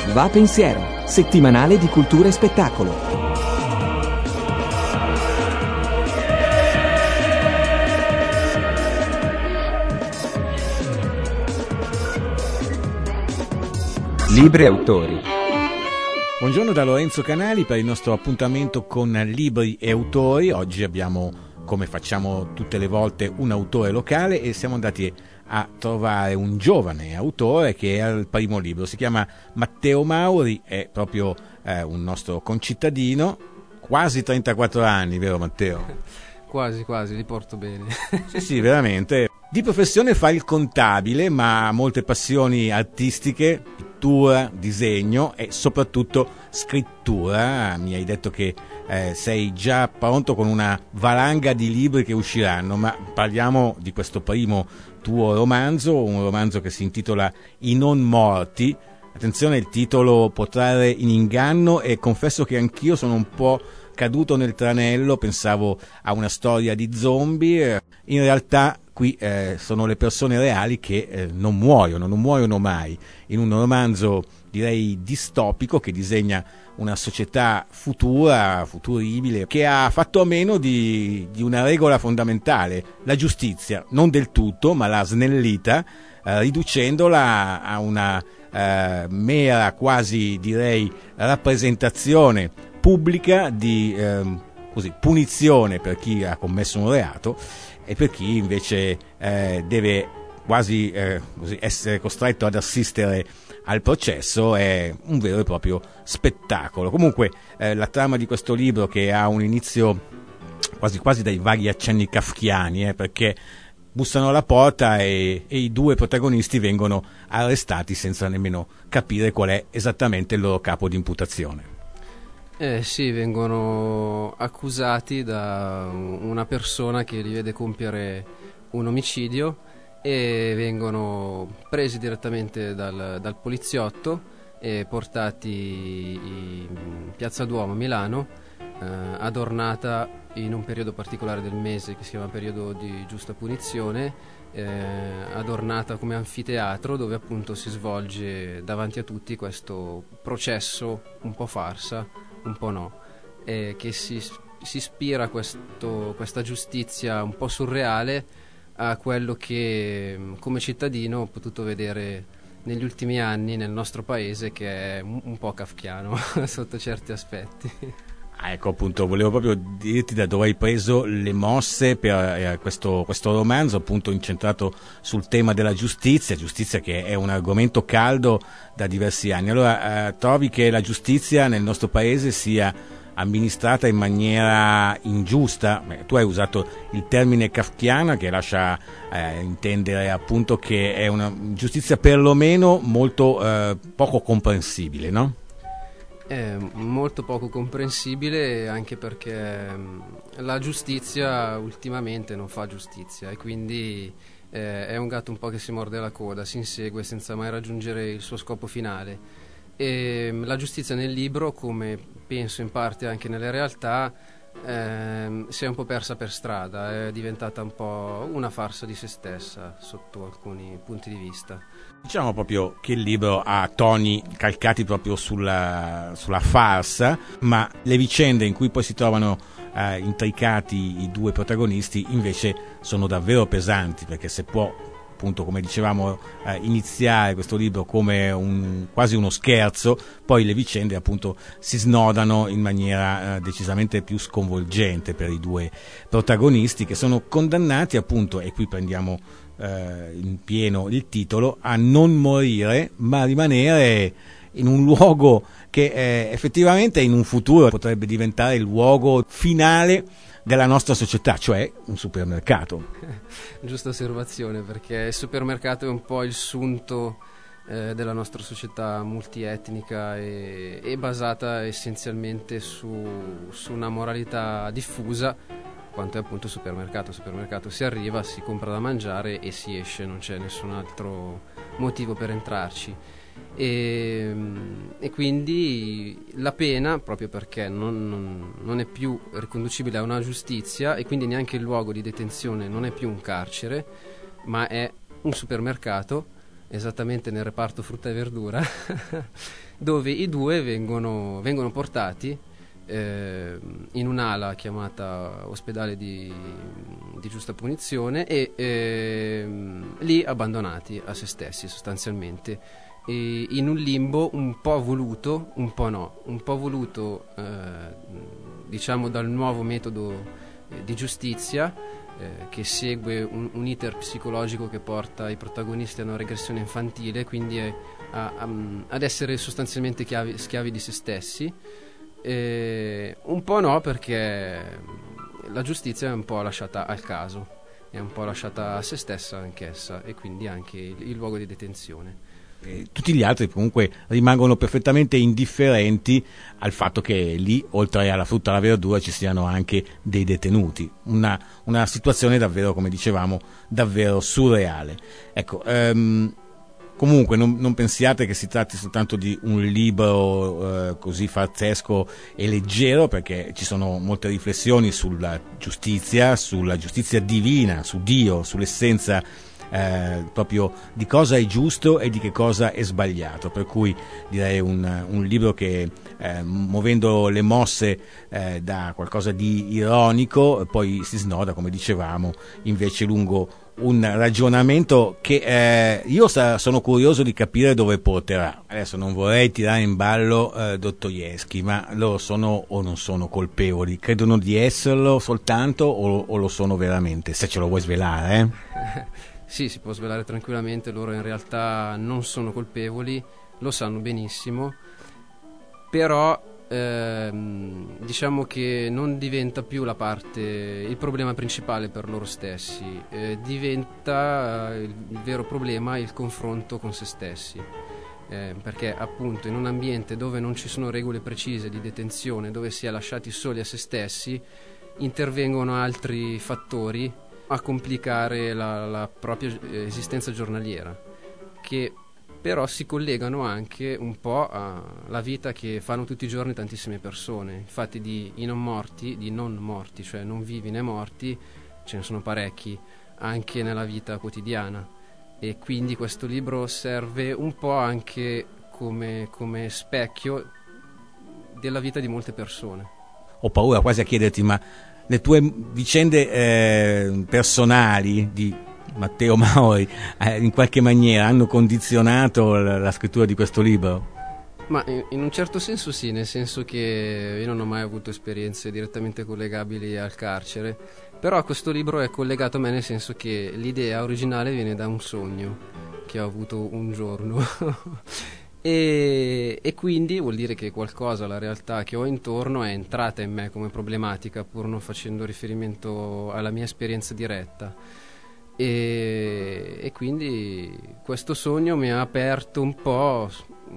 Va Pensiero, settimanale di cultura e spettacolo. Libri e autori. Buongiorno da Lorenzo Canali per il nostro appuntamento con libri e autori. Oggi abbiamo, come facciamo tutte le volte, un autore locale e siamo andati a trovare un giovane autore che è al primo libro. Si chiama Matteo Mauri, è proprio un nostro concittadino, quasi 34 anni, vero Matteo? Quasi, li porto bene. Sì, veramente. Di professione fa il contabile, ma ha molte passioni artistiche, pittura, disegno e soprattutto scrittura. Mi hai detto che sei già pronto con una valanga di libri che usciranno, ma parliamo di questo primo tuo romanzo, un romanzo che si intitola I non morti. Attenzione, il titolo può trarre in inganno e confesso che anch'io sono un po' caduto nel tranello, pensavo a una storia di zombie, in realtà qui sono le persone reali che non muoiono mai, in un romanzo direi distopico che disegna una società futuribile, che ha fatto a meno di una regola fondamentale, la giustizia, non del tutto, ma l'ha snellita, riducendola a una mera, quasi direi, rappresentazione pubblica di punizione per chi ha commesso un reato e per chi invece deve quasi essere costretto ad assistere al processo. È un vero e proprio spettacolo. Comunque la trama di questo libro, che ha un inizio quasi dai vaghi accenni kafkiani, perché bussano alla porta e i due protagonisti vengono arrestati senza nemmeno capire qual è esattamente il loro capo di imputazione. Sì, vengono accusati da una persona che li vede compiere un omicidio e vengono presi direttamente dal poliziotto e portati in Piazza Duomo a Milano, adornata in un periodo particolare del mese che si chiama periodo di giusta punizione, adornata come anfiteatro dove appunto si svolge davanti a tutti questo processo un po' farsa, un po' no, che si ispira a questa giustizia un po' surreale a quello che come cittadino ho potuto vedere negli ultimi anni nel nostro paese, che è un po' kafkiano sotto certi aspetti. Ecco, appunto, volevo proprio dirti da dove hai preso le mosse per questo romanzo, appunto incentrato sul tema della giustizia che è un argomento caldo da diversi anni. Allora, trovi che la giustizia nel nostro paese sia amministrata in maniera ingiusta? Tu hai usato il termine kafkiana, che lascia intendere appunto che è una giustizia perlomeno molto poco comprensibile, no? È molto poco comprensibile, anche perché la giustizia ultimamente non fa giustizia e quindi è un gatto un po' che si morde la coda, si insegue senza mai raggiungere il suo scopo finale. E la giustizia nel libro, come penso in parte anche nelle realtà, si è un po' persa per strada, è diventata un po' una farsa di se stessa sotto alcuni punti di vista. Diciamo proprio che il libro ha toni calcati proprio sulla farsa, ma le vicende in cui poi si trovano intricati i due protagonisti invece sono davvero pesanti, perché se può, appunto, come dicevamo, iniziare questo libro come quasi uno scherzo, poi le vicende appunto si snodano in maniera decisamente più sconvolgente per i due protagonisti, che sono condannati appunto, e qui prendiamo in pieno il titolo, a non morire ma rimanere in un luogo che effettivamente in un futuro potrebbe diventare il luogo finale della nostra società, cioè un supermercato. Giusta osservazione, perché il supermercato è un po' il sunto della nostra società multietnica e basata essenzialmente su una moralità diffusa, quanto è appunto il supermercato. Il supermercato si arriva, si compra da mangiare e si esce, non c'è nessun altro motivo per entrarci. E quindi la pena, proprio perché non è più riconducibile a una giustizia e quindi neanche il luogo di detenzione non è più un carcere ma è un supermercato, esattamente nel reparto frutta e verdura dove i due vengono portati in un'ala chiamata ospedale di giusta punizione e lì abbandonati a se stessi sostanzialmente, e in un limbo un po' voluto, un po' no, un po' voluto diciamo dal nuovo metodo di giustizia che segue un iter psicologico che porta i protagonisti a una regressione infantile, quindi ad essere sostanzialmente schiavi di se stessi. Un po' no, perché la giustizia è un po' lasciata al caso, è un po' lasciata a se stessa anch'essa, e quindi anche il luogo di detenzione. Tutti gli altri comunque rimangono perfettamente indifferenti al fatto che lì, oltre alla frutta e alla verdura, ci siano anche dei detenuti. Una situazione davvero, come dicevamo, davvero surreale. Ecco, comunque non pensiate che si tratti soltanto di un libro così farsesco e leggero, perché ci sono molte riflessioni sulla giustizia divina, su Dio, sull'essenza proprio di cosa è giusto e di che cosa è sbagliato, per cui direi un libro che muovendo le mosse da qualcosa di ironico poi si snoda, come dicevamo, invece lungo un ragionamento che io sono curioso di capire dove porterà. Adesso non vorrei tirare in ballo Dostoevskij, ma loro sono o non sono colpevoli? Credono di esserlo soltanto o lo sono veramente? Se ce lo vuoi svelare, Sì, si può svelare tranquillamente, loro in realtà non sono colpevoli, lo sanno benissimo, però diciamo che non diventa più il problema principale per loro stessi, diventa il vero problema il confronto con se stessi, perché appunto in un ambiente dove non ci sono regole precise di detenzione, dove si è lasciati soli a se stessi, intervengono altri fattori a complicare la propria esistenza giornaliera, che però si collegano anche un po' alla vita che fanno tutti i giorni tantissime persone. Infatti di non morti, cioè non vivi né morti, ce ne sono parecchi anche nella vita quotidiana, e quindi questo libro serve un po' anche come specchio della vita di molte persone. Ho paura quasi a chiederti, ma le tue vicende personali di Matteo Mauri in qualche maniera hanno condizionato la scrittura di questo libro? Ma in un certo senso sì, nel senso che io non ho mai avuto esperienze direttamente collegabili al carcere, però questo libro è collegato a me, nel senso che l'idea originale viene da un sogno che ho avuto un giorno e quindi vuol dire che qualcosa, la realtà che ho intorno, è entrata in me come problematica, pur non facendo riferimento alla mia esperienza diretta. E quindi questo sogno mi ha aperto un po'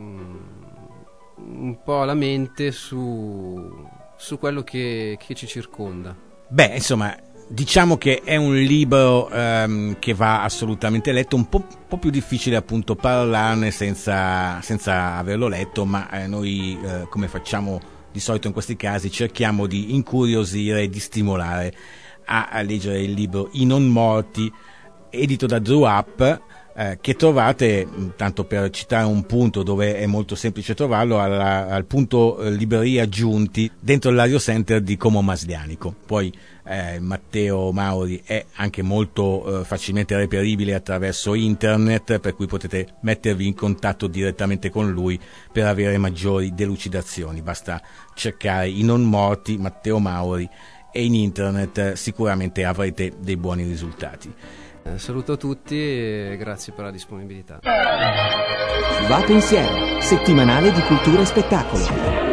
la mente su quello che ci circonda. Beh, insomma, diciamo che è un libro che va assolutamente letto, un po' più difficile appunto parlarne senza averlo letto, ma noi come facciamo di solito in questi casi cerchiamo di incuriosire e di stimolare a leggere il libro I non morti, edito da Drew Up, che trovate, tanto per citare un punto dove è molto semplice trovarlo, al punto Libreria Giunti dentro l'Ario Center di Como Maslianico. Poi Matteo Mauri è anche molto facilmente reperibile attraverso internet, per cui potete mettervi in contatto direttamente con lui per avere maggiori delucidazioni. Basta cercare I non morti Matteo Mauri e in internet sicuramente avrete dei buoni risultati. Saluto a tutti e grazie per la disponibilità. Va pensiero, settimanale di cultura e spettacolo.